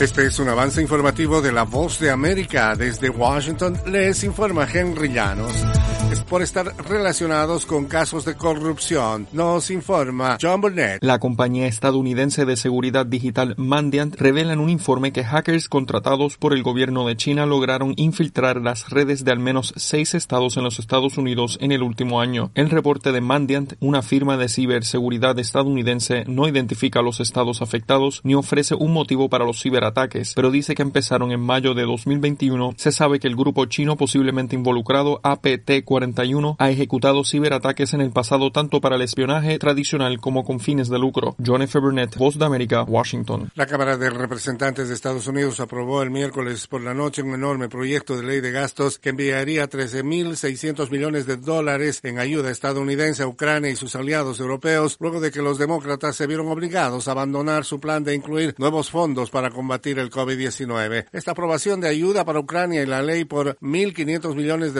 Este es un avance informativo de La Voz de América. Desde Washington les informa Henry Llanos. Es por estar relacionados con casos de corrupción, nos informa John Burnett. La compañía estadounidense de seguridad digital Mandiant revela en un informe que hackers contratados por el gobierno de China lograron infiltrar las redes de al menos 6 estados en los Estados Unidos en el último año. El reporte de Mandiant, una firma de ciberseguridad estadounidense, no identifica a los estados afectados ni ofrece un motivo para los ciberataques, pero dice que empezaron en mayo de 2021. Se sabe que el grupo chino posiblemente involucrado, APT-41, ha ejecutado ciberataques en el pasado tanto para el espionaje tradicional como con fines de lucro. John F. Burnett, Voz de América, Washington. La Cámara de Representantes de Estados Unidos aprobó el miércoles por la noche un enorme proyecto de ley de gastos que enviaría $13.600 millones en ayuda estadounidense a Ucrania y sus aliados europeos, luego de que los demócratas se vieron obligados a abandonar su plan de incluir nuevos fondos para combatir el COVID-19. Esta aprobación de ayuda para Ucrania y la ley por $1.500 millones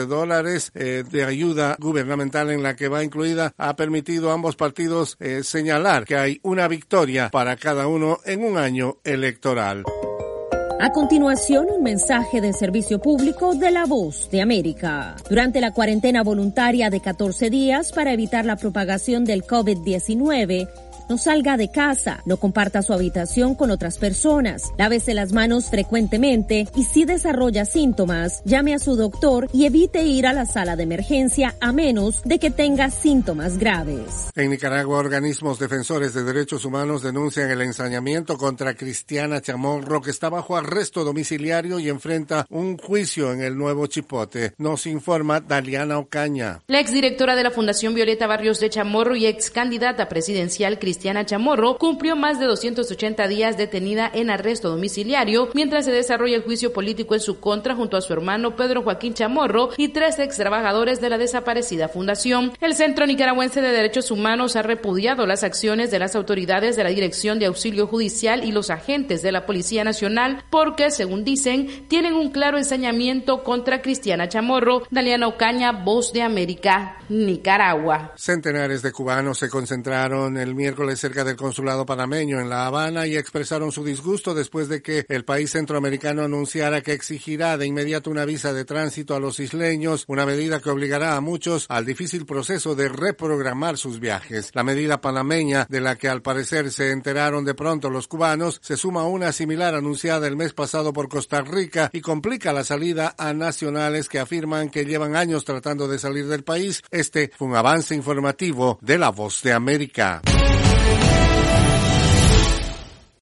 de ayuda gubernamental en la que va incluida ha permitido a ambos partidos señalar que hay una victoria para cada uno en un año electoral. A continuación, un mensaje de servicio público de La Voz de América. Durante la cuarentena voluntaria de 14 días para evitar la propagación del COVID-19, no salga de casa, no comparta su habitación con otras personas, lávese las manos frecuentemente y si desarrolla síntomas, llame a su doctor y evite ir a la sala de emergencia a menos de que tenga síntomas graves. En Nicaragua, organismos defensores de derechos humanos denuncian el ensañamiento contra Cristiana Chamorro, que está bajo arresto domiciliario y enfrenta un juicio en el Nuevo Chipote. Nos informa Daliana Ocaña. La exdirectora de la Fundación Violeta Barrios de Chamorro y ex candidata presidencial Cristiana Chamorro cumplió más de 280 días detenida en arresto domiciliario mientras se desarrolla el juicio político en su contra junto a su hermano Pedro Joaquín Chamorro y 3 ex trabajadores de la desaparecida fundación. El Centro Nicaragüense de Derechos Humanos ha repudiado las acciones de las autoridades de la Dirección de Auxilio Judicial y los agentes de la Policía Nacional porque, según dicen, tienen un claro ensañamiento contra Cristiana Chamorro. Daliana Ocaña, Voz de América, Nicaragua. Centenares de cubanos se concentraron el miércoles cerca del consulado panameño en La Habana y expresaron su disgusto después de que el país centroamericano anunciara que exigirá de inmediato una visa de tránsito a los isleños, una medida que obligará a muchos al difícil proceso de reprogramar sus viajes. La medida panameña, de la que al parecer se enteraron de pronto los cubanos, se suma a una similar anunciada el mes pasado por Costa Rica y complica la salida a nacionales que afirman que llevan años tratando de salir del país. Este fue un avance informativo de La Voz de América.